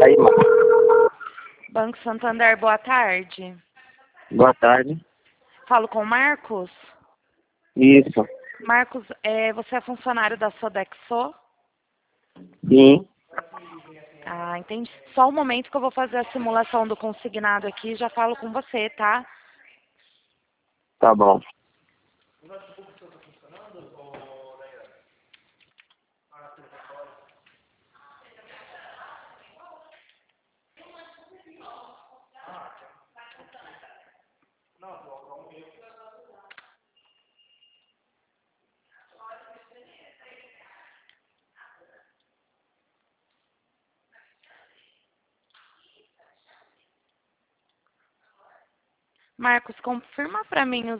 Aí, mano. Banco Santander, boa tarde. Boa tarde. Falo com o Marcos. Isso. Marcos, você é funcionário da Sodexo? Sim. Ah, entendi. Só um momento que eu vou fazer a simulação do consignado aqui e já falo com você, tá? Tá bom. Marcos, confirma pra mim